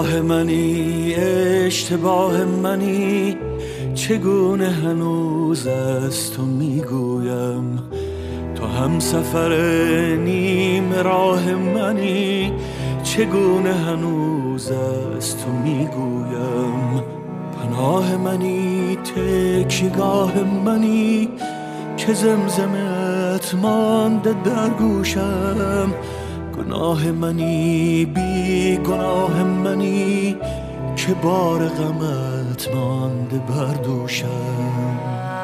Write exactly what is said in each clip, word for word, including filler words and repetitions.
راه منی، اشتباه منی، چگونه هنوز از تو میگویم. تو هم سفر نیم راه منی، چگونه هنوز از تو میگویم. پناه منی، تکیه‌گاه منی، که زمزمت مانده در گوشم. گناه منی، بی گناه منی، که بار غمت مانده بر دوشم.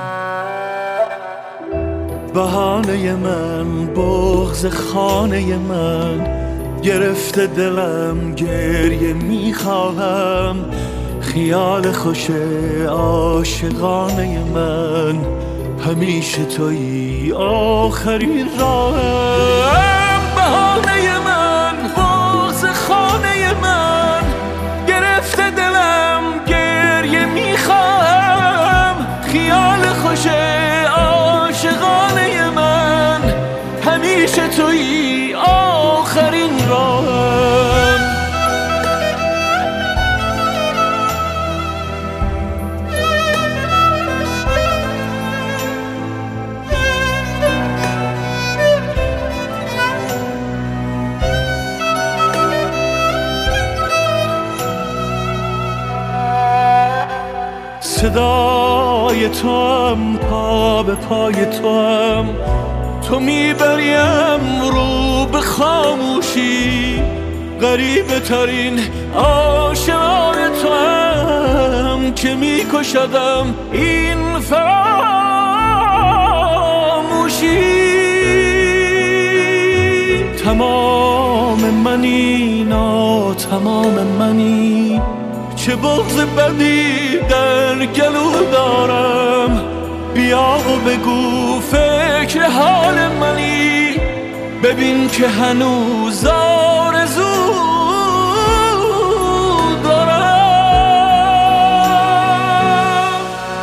بهانه من، بغض خانه من، گرفته دلم گریه میخواهم. خیال خوش عاشقانه من، همیشه تویی آخرین راهم. بهانه من، بغض خانه من، گرفته دلم گریه میخواهم. خیال خوش عاشقانه من، همیشه تویی آخرین راهم. صدای تو هم، پا به پای تو هم، تو میبریم رو به خاموشی. غریبه ترین عاشقان تو هم، که میکشدم این فراموشی. تمام منی، نا تمام منی، چه بغض بدی در گلو دارم. بیا و بگو فکر حال منی، ببین که هنوز آرزو دارم.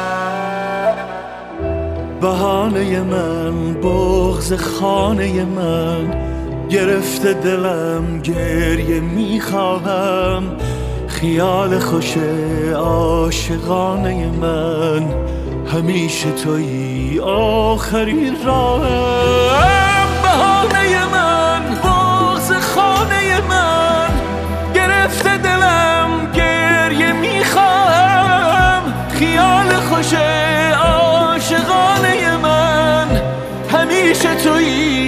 بهانه من، بغض خانه من، گرفته دلم گریه میخواهم. خیال خوش عاشقانه من، همیشه تویی آخرین راهم. بهانه من، بغض خانه من، گرفته دلم گریه میخواهم. خیال خوش عاشقانه من، همیشه تویی